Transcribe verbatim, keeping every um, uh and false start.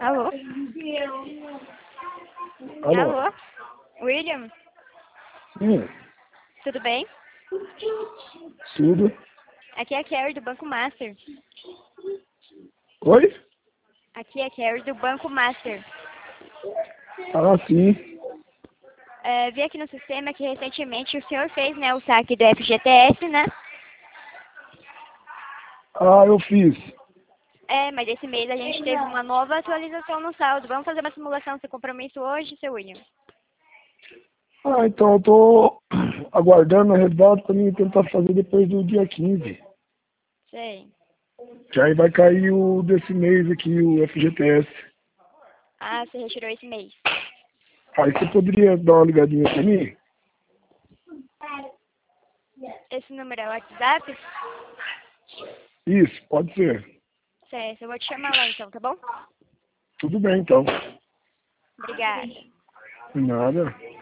Alô? Alô? Alô? William? Sim, Tudo bem? tudo. Aqui é a Carrie do Banco Master. Oi? Aqui é a Carrie do Banco Master. Ah, sim. É, vi aqui no sistema que recentemente o senhor fez, né, o saque do F G T S, né? Ah, eu fiz. É, mas esse mês a gente teve uma nova atualização no saldo. Vamos fazer uma simulação sem compromisso hoje, seu William? Ah, então eu tô aguardando a resultado para mim tentar fazer depois do dia quinze. Sei. Que aí vai cair o desse mês aqui, o F G T S. Ah, você retirou esse mês. Aí você poderia dar uma ligadinha para mim? Esse número é o WhatsApp? Isso, pode ser. Certo, eu vou te chamar lá então, tá bom? Tudo bem, então. Obrigada. Nada.